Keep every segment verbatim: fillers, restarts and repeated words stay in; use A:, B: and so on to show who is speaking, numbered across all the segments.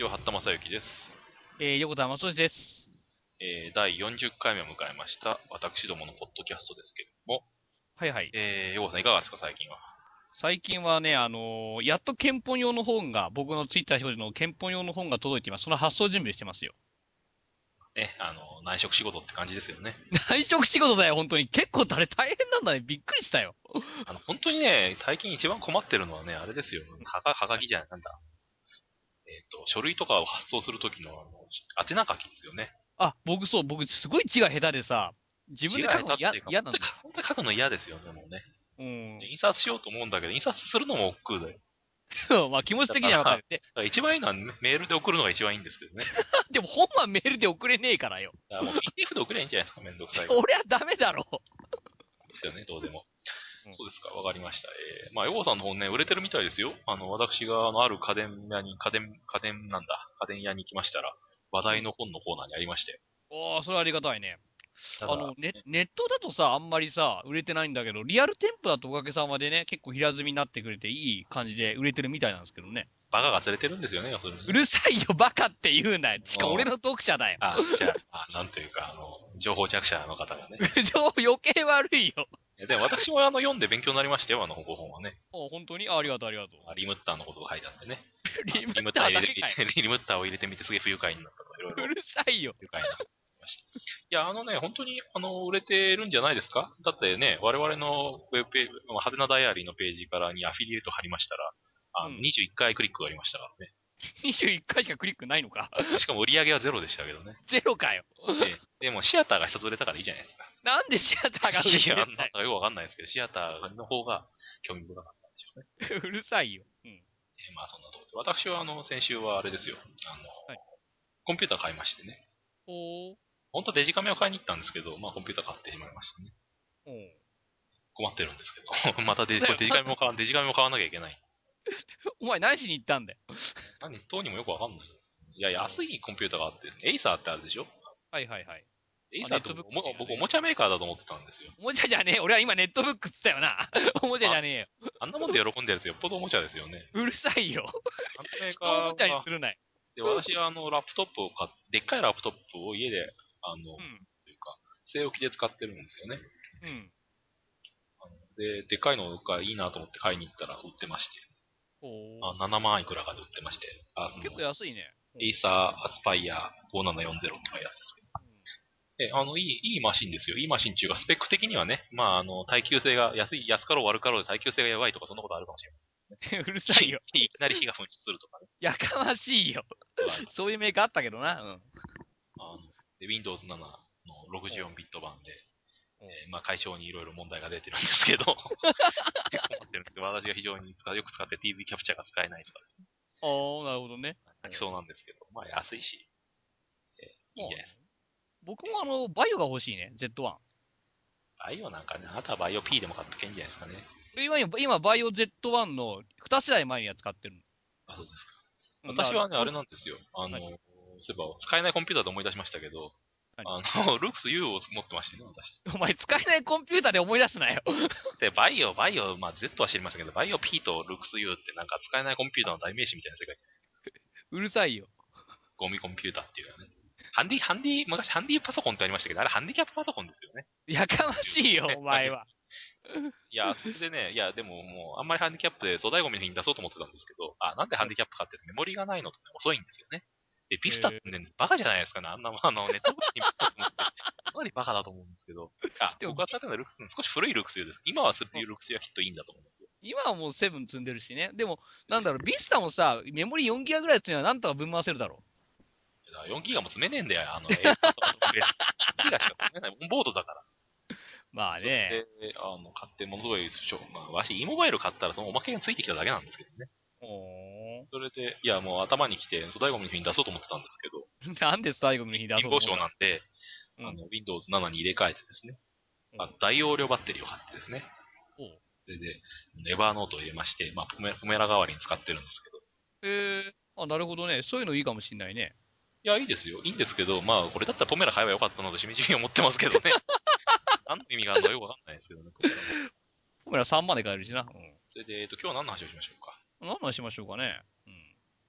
A: ちは、八田正幸です。
B: えー、横田正俊です。
A: えー、だいよんじゅっかいめを迎えました、私どものポッドキャストですけれども、
B: はいはい。
A: えー、横田さんいかがですか、最近は。
B: 最近はね、あのーやっと憲法用の本が、僕のツイッター表示の憲法用の本が届いています。その発送準備してますよ。
A: ね、あの、内職仕事って感じですよね。
B: 内職仕事だよ、本当に。結構誰大変なんだね。びっくりしたよ。
A: あの、本当にね、最近一番困ってるのはね、あれですよ。はが、はがきじゃない、なんだ。えっ、と、書類とかを発送するときの、あの、宛名書きですよね。
B: あ、僕そう、僕すごい字が下手でさ、自分
A: 字が
B: で書くの嫌、
A: 下手っていうか、本当に、
B: 嫌なんだよ。
A: 本当に書くの嫌ですよね、もうね。
B: うん。
A: で印刷しよ
B: か
A: うと思うんだけど、印刷するのも億劫で。
B: まあ気持ち
A: だから、だか
B: 的にはわかる。で、
A: ら一番いいのはメールで送るのが一番いいんですけどね。
B: でも本はメールで送れねえからよ。
A: だからもう ピーディーエフ で送ればいいんじゃないですか、めんどくさいから。
B: 俺はダメだろ。
A: ですよね、どうでも。
B: うん。
A: そうですか、わかりました。えー、まあ、ヨゴさんの方ね、売れてるみたいですよ。あの、私が、あの、ある家電屋に、家電、家電なんだ、家電屋に行きましたら、話
B: うん。
A: 題の本のコーナーにありまして。
B: おー、それはありがたいね。
A: ただ、
B: あの、ネ、ネットだとさ、あんまりさ、売れてないんだけど、リアル店舗だとおかげさまでね、結構平積みになってくれていい感じで売れてるみたいなんですけどね。
A: バカが釣れてるんですよね、要するにね。
B: うるさいよ、バカって言うなよ。しかも俺
A: もう、
B: の読者だよ。
A: あ、じゃあ、あなんというか、あの、情報弱者の方がね。
B: 情報余計悪いよ。
A: いやでも私もあの、読んで勉強になりましたよ、あの、ご本はね。
B: お本当にあありがとう、ありがとう。
A: リムッターのことが書いてあってね。
B: うん、
A: あの
B: リムッ
A: リムッター入れ
B: ターだけかい。
A: てみて、リムッターを入れてみてすげえ不愉快になったとか、いろいろ
B: うるさいよ。
A: 愉快な話がありました。いや、あのね、本当に、あの、売れてるんじゃないですか。だってね、我々のウェブページ、派手なダイアリーのページからにアフィリエイト貼りましたら、あの、
B: うん。
A: にじゅういっかいクリックがありましたからね。
B: にじゅういっかいしかクリックないのか。
A: しかも売り上げはゼロでしたけどね。
B: ゼロかよ。
A: ええ。でも、シアターが一つ売れたからいいじゃないですか。
B: なんでシアターが売れ
A: いや、
B: てんだよ。
A: なんだかよくわかんないですけど、シアターの方が興味深かったんでしょうね。
B: うるさいよ。うん。
A: えーまあ、そんなところで。私は、あの、先週はあれですよ。あの、
B: はい。
A: コンピューター買いましてね。
B: おー。
A: 本当はデジカメを買いに行ったんですけど、まあ、コンピューター買ってしまいましたね。
B: おー。
A: 困ってるんですけど。またデジ、これ
B: そうだよ。
A: デジカメも買わ、デジカメも買わなきゃいけない。
B: お前何しに行ったんだよ。
A: 何等にもよくわかんない。いや、
B: おー。
A: 安いコンピューターがあって、エイサーってあるでしょ。
B: はいはいはい。あ、
A: エイサーって
B: ネットブック
A: 僕おも
B: 系がね。
A: 僕おもちゃメーカーだと思ってたんですよ。
B: おもちゃじゃねえ。俺は今ネットブックっつったよな。おもちゃじ
A: あ、
B: ゃねえよ。
A: あんなもんで喜んでるやつよっぽどおもちゃですよね。
B: うるさいよ。
A: あのメーカ
B: 人をおもちゃに
A: ーが、
B: するなよ。
A: で、私はあの、ラップトップを買っでっかいラップトップを家で、あの、
B: うん。
A: というか、据え置きで使ってるんですよね。
B: うん。
A: あので、でっかいのがいいなと思って買いに行ったら売ってまして、
B: お
A: あ、
B: ー。
A: ななまんいくらかで売ってまして、あの、
B: 結構安いね。うん。
A: エイサーアスパイアごななよんゼロとかいうやつですけど、え、あの、いい、いいマシンですよ。いいマシンっていうか、スペック的にはね、まあ、あの、耐久性が、安い、安かろう悪かろうで耐久性が弱いとか、そんなことあるかもしれ
B: うん。うるさ
A: ない。
B: いよ。
A: いきなり火が噴出するとかね、
B: やかましいよ。
A: ことがあります。
B: そういうメーカーあったけどな。うん。
A: あの、で、Windows ななの
B: おう。
A: ろくじゅうよんビット版で、
B: おう。
A: えーまあ、解消にいろいろ問題が出てるんですけど、結構困ってるんですけど、私が非常に使よく使って ティーブイ キャプチャーが使えないとかですね、
B: あー、なるほどね。おう。
A: 泣きそうなんですけど、まあ、安いし、えーいいんじゃないですか。
B: まあね。僕もあの、バイオが欲しいね。ゼットワン。
A: バイオなんかね、あなたはバイオ P でも買っとけんじゃないですかね。
B: 今、今、バイオ ゼットワン のに世代前には使ってるの。
A: あ、そうですか。
B: うん、だから、
A: 私はね、あ
B: こん、
A: れなんですよ。あの、
B: 何
A: そういえば、使えないコンピューターで思い出しましたけど、
B: 何
A: あの、ルークス U を持ってましてね、私。
B: お前使えないコンピューターで思い出すなよ。
A: で、バイオ、バイオ、まあ、Z は知りませんけど、バイオ P とルークス U ってなんか使えないコンピューターの代名詞みたいな世界。
B: うるさいよ。
A: ゴミコンピューターっていうかね。ハンディ、ハンディ、昔ハンディパソコンってありましたけど、あれハンディキャップパソコンですよね。
B: やかましいよ、お前は。
A: いや、それでね、いや、でももう、あんまりハンディキャップで粗大ゴミの日に出そうと思ってたんですけど、あ、なんでハンディキャップかってメモリがないのとね、遅いんですよね。で、ビスタ
B: えー、
A: 積んでるんです。バカじゃないですかね。あんな、あの、ネットブックにビスタ積むって、かなりバカだと思うんですけど。あ、
B: でも、
A: 僕が使ってるのはルクス、少し古いルクス U です。今はルクス U はきっといいんだと思うんですよ。
B: 今はもうセブン積んでるしね。でも、なんだろう、ビスタもさ、メモリよんギガぐらい積むのはなんとか分回せるだろ
A: よんギガも積めねえんだよ、あの、えパソコンのベース。にギガしか積めない。オンボードだから。
B: う。まあ
A: それ
B: ね。
A: で、あの、買ってものすごい、しょまあ、わし、e モバイル買ったらそのおまけがついてきただけなんですけどね。
B: おー。
A: それで、いや、もう頭にきて、粗大ゴミの日に出そうと思ってたんですけど、
B: なんで最後の日出
A: 貧乏
B: そうと思ったの？
A: 症なんで、
B: うん。
A: あの、Windows ななに入れ替えてですね、
B: おう。
A: あの大容量バッテリーを貼ってですね、
B: おう。
A: それで、エバーノートを入れまして、まあ、ポメポメラ代わりに使ってるんですけど、
B: えー、あ、なるほどね。そういうのいいかもしんないね。
A: いや、いいですよ。いいんですけど、まあ、これだったらポメラ買えばよかったなとしみじみ思ってますけどね。何の意味があるのかよくわかんないですけどね、ポメラの。
B: カメラさんまで買えるしな。
A: それで、えっと、今日は何の話をしましょうか。
B: うん。何の話しましょうかね。うん。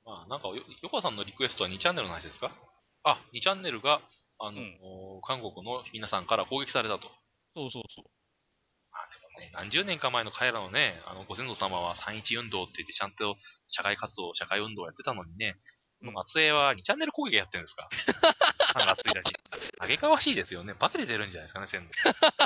A: まあ、なんかよ、横田さんのリクエストはにチャンネルの話ですか？あ、にチャンネルが、あの、
B: うん。
A: 韓国の皆さんから攻撃されたと。
B: そうそうそう。
A: まあ、でもね、何十年か前の彼らのね、あの、ご先祖様はさんいち運動って言ってちゃんと社会活動、社会運動をやってたのにね、こ
B: うん。
A: の末裔はにチャンネル攻撃やってるんですか？さんがついたち。嘆かわしいですよね。バテて出るんじゃないですかね、鮮度。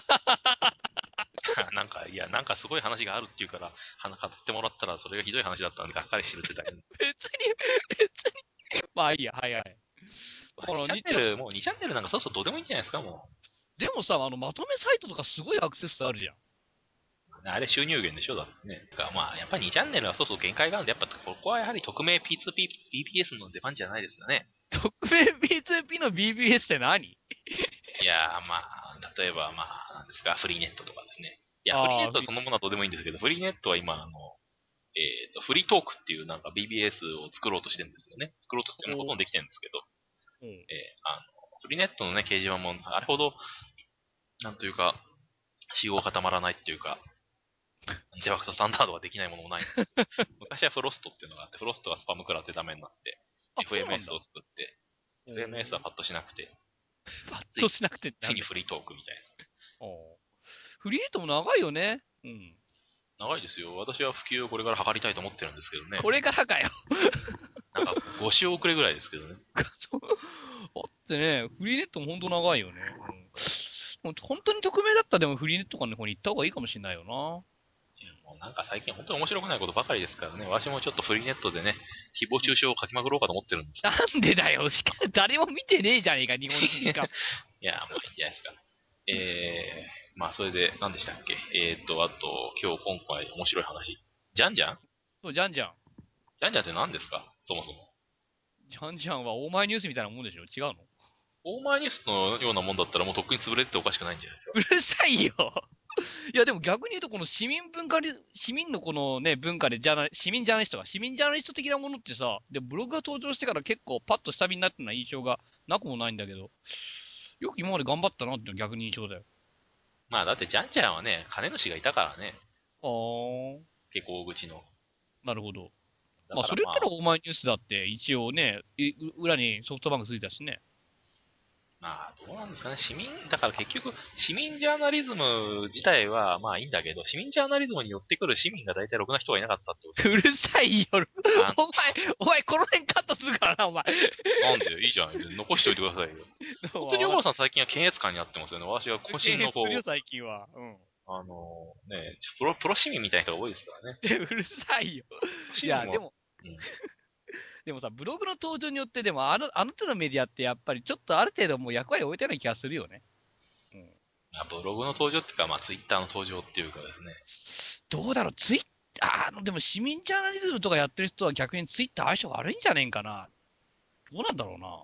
A: なんか、いや、なんかすごい話があるっていうから、話語ってもらったら、それがひどい話だったんで、がっかりしてるってだけで。
B: 別に、別に。まあいいや、はいはい。
A: まあ、に
B: だから、
A: チャン
B: 日曜、
A: ネル、もうにチャンネルなんかそうそうどうでもいいんじゃないですか、も
B: でもさ、あの、まとめサイトとかすごいアクセス数あるじゃん。
A: う。あれ収入源でしょ、だってね。だからまあ、やっぱりにチャンネルはそうそう限界があるんで、やっぱここはやはり匿名 ピーツーピー、ビーピーエス の出番じゃないですかね。
B: 匿名 ビーツーピー の ビービーエス って何？
A: いやー、まあ、例えばまあ、なんですか、フリーネットとかですね。いや、フリーネ
B: ああ、
A: ットそのものはどうでもいいんですけど、フリーネットは今、あの、えっと、フリートークっていうなんか ビービーエス を作ろうとしてるんですよね。作ろうとしてるのほとんどできてるんですけど、
B: うん。
A: えーあの、フリーネットのね、掲示板も、あれほど、なんというか、仕様固まらないっていうか、デファクトスタンダードができないものもないんですけど、昔はフロストっていうのがあって、フロストがスパム食らってダメになって、
B: あ、そうなん
A: エフエムエス
B: だ。
A: を作って、
B: お
A: エフエムエス は
B: ー。
A: パッとしなくて、
B: パッ
A: つい、
B: としなくて
A: つい
B: なんで。
A: にフリートークみたい
B: おー。フリーネットも長いよね。うん。
A: な。長いですよ。私は普及をこれから図りたいと思ってるんですけどね。
B: これからかよ。
A: なんかご週遅れぐらいですけどね。
B: そうだってね、フリーネットも本当長いよね。うん。本当に匿名だったらでもフリーネットとかの方に行った方がいいかもしれないよな。
A: いやもうなんか最近本当に面白くないことばかりですからね。私もちょっとフリーネットでね、誹謗
B: うん。
A: 中傷を書きまくろうかと思ってるんですけ
B: な
A: ど。
B: んでだよ。しか誰も見てねえじゃねえか、日本人しかも。
A: いや、まあいいんじゃないですか。えー、まあそれで、何でしたっけ？えーっと、あと、今日今回面白い話。じゃんじゃん
B: そう、じゃんじゃん。
A: じゃんじゃんって何ですかそもそも。
B: じゃんじゃんはオーマイニュースみたいなもんでしょ？違うの？
A: オーマイニュースのようなもんだったらもうとっくに潰れてておかしくないんじゃないですか。
B: うるさいよ。いや、でも逆に言うと、この市民文化り、市民のこのね、文化でジャーナリ、市民ジャーナリストが、市民ジャーナリスト的なものってさ、で、ブログが登場してから結構パッと下火になってるような印象がなくもないんだけど、よく今まで頑張ったなっていう逆に印象だよ。
A: まあだってじゃんじゃんはね、金主がいたからね。
B: あー、
A: 結構大口の。
B: なるほど。
A: だ
B: まあ、それ言ったら
A: からまあ、
B: オーマイニュースだって一応ね、い裏にソフトバンクついたしね。
A: まあ、どうなんですかね。市民、だから結局、市民ジャーナリズム自体はまあいいんだけど、市民ジャーナリズムに寄ってくる市民が大体ろくな人がいなかったってこと
B: う
A: ですね。
B: るさいよ。
A: あ
B: お前、お前、この辺カットするからな、お前。
A: なんでいいじゃん。残しておいてくださいよ。
B: どうも、
A: 本当に小
B: わかっ
A: 原さん最近は検閲官になってますよね。私が
B: た。
A: 渾身
B: 検閲するよ、
A: のこう、
B: 最近は。うん。
A: あのね、プロ、プロ市民みたいな人が多いですからね。
B: で、うるさいよ。
A: プロ
B: いや、で
A: 市民も、
B: も、
A: うん。
B: でもさ、ブログの登場によって、でも、あの、あの手のメディアってやっぱりちょっとある程度もう役割を終えたような気がするよね。うん。
A: まあ、ブログの登場っていうか、まあ、ツイッターの登場っていうかですね。
B: どうだろう、ツイッター、あの、でも市民ジャーナリズムとかやってる人は逆にツイッター相性悪いんじゃねえんかな。どうなんだろうな。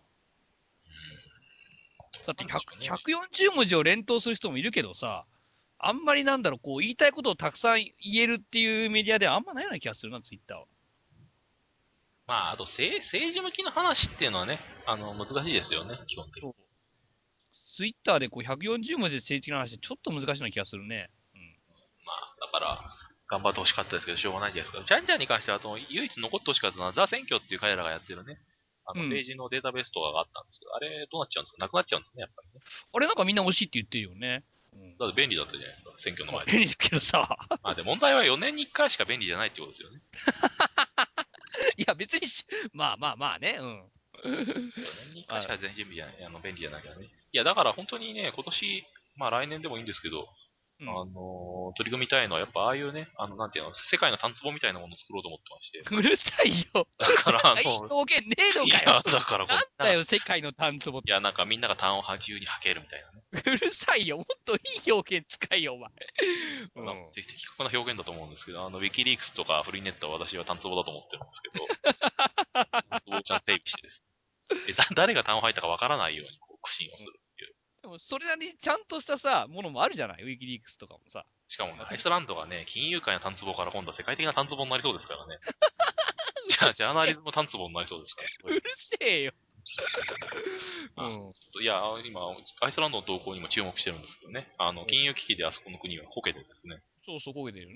B: だって
A: なんでしょうね。
B: ひゃく、よんじゅう文字を連投する人もいるけどさ、あんまりなんだろう、こう言いたいことをたくさん言えるっていうメディアではあんまないような気がするな、ツイッターは。
A: まあ、あと政、政治向きの話っていうのはね、あの、難しいですよね、基本的に。
B: そう。ツイッターでこうひゃくよんじゅう文字で政治的な話ってちょっと難しいような気がするね。うん。
A: まあ、だから、頑張ってほしかったですけど、しょうがないじゃないですか。ジャンジャンに関しては、あと、唯一残ってほしかったのは、ザ選挙っていう彼らがやってるね、あの、
B: うん。
A: 政治のデータベースとかがあったんですけど、あれ、どうなっちゃうんですかなくなっちゃうんですね、やっぱりね。
B: あれなんかみんな欲しいって言ってるよね。うん。
A: だって便利だったじゃないですか、選挙の
B: まあ
A: 前とか。
B: 便利だけどさ。
A: まあ、で、問題はよねんにいっかいしか便利じゃないってことですよね。
B: いや別にし、まあまあまあね。うん。
A: よねんにいっかいし
B: あ、
A: か全然準備じゃない、あの、便利じゃないからね。いや、だから本当にね、今年、まあ来年でもいいんですけど、
B: うん。
A: あのー取り組みたいのは、やっぱああいうね、あの、なんていうの、世界の単壺みたいなものを作ろうと思ってまして。
B: うるさいよ。
A: だから、あ
B: いい
A: の、
B: 表現ねえのかよ。
A: いや、だからこう、
B: なん
A: みんなが、
B: だよ、世界の単壺って。
A: いや、なんかみんなが単を自由に吐けるみたいなね。
B: うるさいよ。もっといい表現使いよ、お前。う
A: なんか
B: ん。
A: 的確な表現だと思うんですけど、あの、ウィキリークスとかフリーネットは私は単壺だと思ってるんですけど、単壺をちゃんと整備してですね。で、だ誰が単を吐いたかわからないように、こう、苦心をするっていう。
B: でも、それなりにちゃんとしたさ、ものもあるじゃないウィキリークスとかもさ。
A: しかもね、
B: まあ、
A: アイスランドがね、金融界の単壺から今度は世界的な単壺になりそうですからね。じゃあ、ジャー
B: うるせえ。
A: ナリズム単壺になりそうですから、すごい。
B: うるせえよ。う
A: まあ、
B: ん。
A: ちょっと、いや、今、アイスランドの動向にも注目してるんですけどね。あの、
B: うん。
A: 金融危機であそこの国はこけてですね。
B: そうそう、焦げてるね。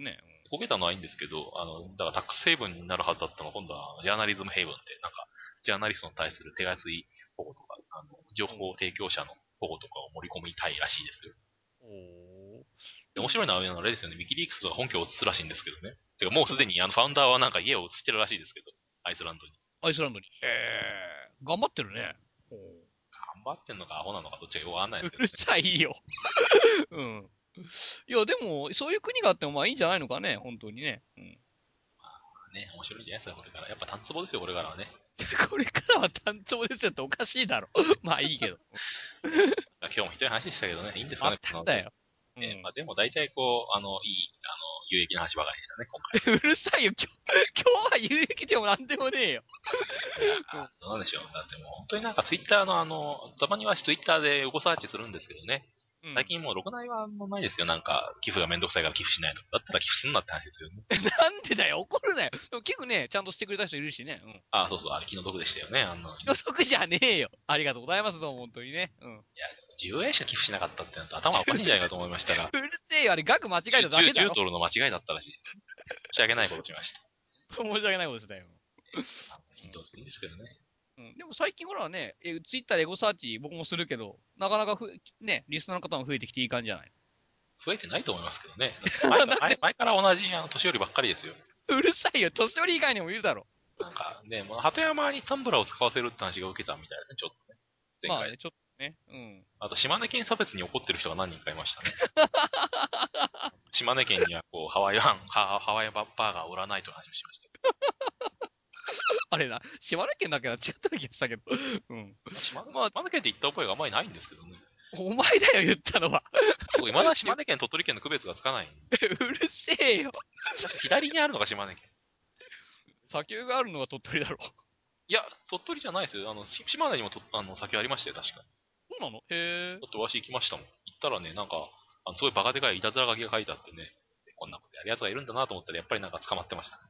A: こけたのはいいんですけど、あの、だからタックスヘイブンになるはずだったのが、今度はジャーナリズムヘイブンで、なんか、ジャーナリストに対する手厚い保護とか、あの、情報提供者の保護とかを盛り込みたいらしいですよ。
B: おー。
A: で、
B: でも、
A: 面白いのは、あのあれですよね、ウィキリークスとか本拠を移すらしいんですけどね。てか、もうす
B: そうなの？
A: でにあの、ファウンダーはなんか家を移してるらしいですけど、アイスランドに。
B: アイスランドに。へえ、頑張ってるね。ほう。
A: 頑張ってんのかアホなのかどっちかよくわかんないですけどね。
B: うるさいよ。うん。いや、でも、そういう国があってもまあいいんじゃないのかね、本当にね。うん。
A: ね、面白いんじゃないですか、これから。やっぱ単壺ですよ、これからはね。
B: これからは単調ですよっておかしいだろ。まあいいけど。
A: 今日もひどい話でしたけどね、いいんですか
B: ま
A: ね、この、
B: ただよ。う
A: ね、ま
B: ん。
A: あ、でも大体こう、あの、いい、あの、有益な話ばかりでしたね、今回。
B: うるさいよ。今日、今日は有益でもなんでもねえよ。
A: いや
B: うん。
A: ー、どうなんでしょう。だってもう本当になんかツイッターのあの、たまにはツイッターでエゴサーチするんですけどね。
B: うん。
A: 最近もうろくなはもうないですよ。なんか、寄付がめんどくさいから寄付しないとか。だったら寄付すんなって話ですよね。
B: なんでだよ、怒るなよ。でも結構ね、ちゃんとしてくれた人いるしね。うん。
A: ああ、そうそう、あれ気の毒でしたよね。あの、
B: 気の毒じゃねえよ。ありがとうございます、どうも、本当にね。うん。
A: いや、じゅうえんしか寄付しなかったってなると頭おかしいんじゃないかと思いましたら、
B: うるせえよ、あれ、額間違えただけだ
A: じゅう
B: ろ。
A: ドルの間違いだったらしいです。申し訳ないことしました。
B: 申し訳ないことしたよ。
A: まあ、ひどいんですけどね。
B: うん。でも最近ほらね、えツイッターでエゴサーチ僕もするけど、なかなかふ、ね、リスナーの方も増えてきていい感じじゃない？
A: 増えてないと思いますけどね。だって前か
B: なんで、
A: 前前から同じあの年寄りばっかりですよ。
B: うるさいよ。年寄り以外にもいるだろ。
A: なんかね、もう鳩山にタンブラーを使わせるって話が受けたみたいですね、ちょっとね。前回。
B: まあね、ちょっとね。うん。
A: あと、島根県差別に怒ってる人が何人かいましたね。島根県にはこう、ハワイアン、ハハワイアンバーガーを売らないという話をしました。
B: あれな、島根県だけは違った気がしたけど。うん。
A: まあ、島根
B: まあ、
A: 島根県って言った覚えがあんまりないんですけどね。
B: お前だよ、言ったのは。
A: 僕、未だ
B: し
A: 島根県、鳥取県の区別がつかない。
B: うるせえよ。
A: 確か左にあるのが島根県。
B: 砂丘があるのは鳥取だろ。
A: いや、鳥取じゃないですよ。あの、し島根にもとあの先ありましたよ、確かに。
B: そうなの？へえ。
A: ちょっとわし行きましたもん。行ったらね、なんか、あのすごいバカでかいいたずら書きが書いてあってね、こんなことやる奴がいるんだなと思ったら、やっぱりなんか捕まってましたね。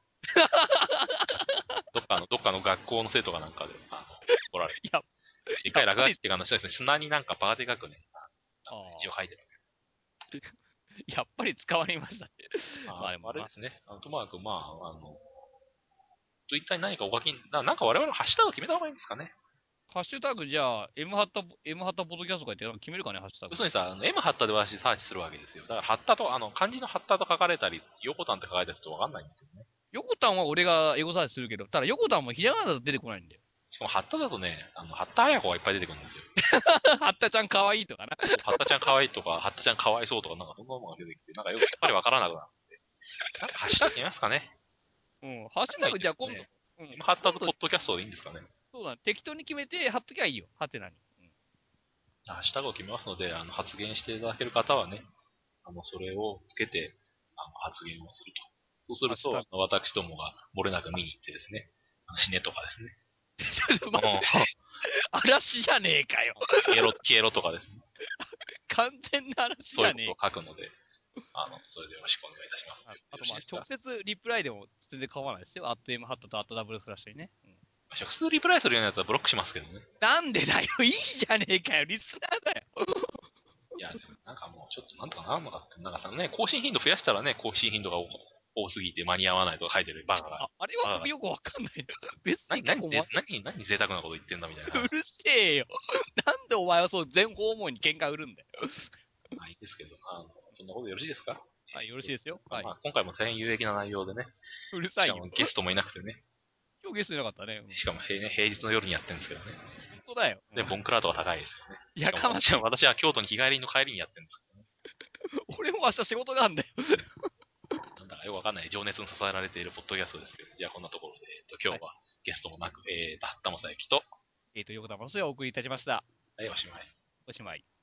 A: どっかの、どっかの学校の生徒がなんかで、あの、おられて。
B: や、
A: でっかい
B: やっぱり、
A: 落書きっていうか、あの、そうですね、砂になんかバカでかくね、あ
B: あ
A: の字を書いてる。
B: あ、やっぱり使われましたね。ま
A: あ
B: あでもな。
A: あれですね。あの、ともかく、まあ、あの、ツイッターに何かお書きに、ななんか我々のハッシュタグ決めた方がいいんですかね。
B: ハッシュタグじゃあ、M ハッタ、M ハッタポッドキャストとか言ってなんか決めるかね、ハッシュタグ。
A: 要するにさ、あの M ハッタで私サーチするわけですよ。だから、ハッタと、あの、漢字のハッタと書かれたり、横タンって書かれたりするとわかんないんですよね。
B: 横田は俺がエゴサーチするけど、ただ横田もひらがなだと出てこないんだよ。
A: しかも、ハッタだとね、あの、ハッタ綾子がいっぱい出てくるんですよ。
B: ハッタちゃん可愛いとかな。
A: そう、ハッタちゃん可愛いとか、ハッタちゃん可哀想とか、なんかそんなものが出てきて、なんかよく、やっぱりわからなくなる。なんかハッシュタグ決めますかね。
B: うん。ハッシュタ
A: 考え
B: グじゃあ今度、
A: てるね。
B: うん。
A: 今ハッタと
B: 今度、
A: ポッドキャストでいいんですかね。
B: そうだね。適当に決めて貼っときゃいいよ。ハテナに。うん。
A: ハッシュタグを決めますので、あの、発言していただける方はね、あの、それをつけて、あの、発言をすると。そうすると、
B: ハッシュタグ。
A: あの私どもが漏れなく見に行ってですね、あの死ねとかですね。
B: ちょっと待って、
A: うん
B: 嵐じゃねえかよ。
A: 消えろ、消えろとかですね。
B: 完全な嵐
A: そういうことを
B: じゃねえか。
A: 書くので、あの、それでよろしくお願いいたしますと
B: あ
A: いうことで
B: あとまあ、
A: よろしいですか。
B: 直接リプライでも全然構わないですよ。アット M ハッタとアットダブルスラッシュにね。うん。
A: 直接リプライするようなやつはブロックしますけどね。
B: なんでだよ。いいじゃねえかよ。リスナーだよ。
A: いや、でもなんかもうちょっとなんとかなるのかって、なんかさね、更新頻度増やしたらね、更新頻度が多多すぎて間に合わないとか書いてるバカが。
B: あ、あれ
A: バカが。
B: はよくわかんないな。別に
A: 何、何、
B: 結構、ま、
A: ぜ何、何贅沢なこと言ってんだみたいな話。
B: うるせえよ。なんでお前はそう全方面に喧嘩売るんだよ。
A: まあいいですけど、あの、そんなことでよろしいですか？
B: はい、よろしいですよ。はい。
A: まあまあ、今回も大変有益な内容でね、しか
B: うるさいよ。
A: もゲストもいなくてね、
B: 今日ゲストいなかったね。うん。
A: しかも平,、ね、平日の夜にやってるんですけどね。
B: 本当だよ。
A: で、ボンクラードが高いですよね。し
B: や
A: かも私は、
B: かましい。
A: 私は京都に日帰りの帰りにやってるんですけどね。
B: 俺も明日仕事があんだよ。
A: なんだかよくわかんない情熱に支えられているポッドキャストですけど、じゃあこんなところで、えっと、今
B: はい。
A: 日はゲストもなく、えーと、八田正幸と、
B: えっ、と、横田正也をお送りいたしました。
A: はい、おしまい。
B: おしまい。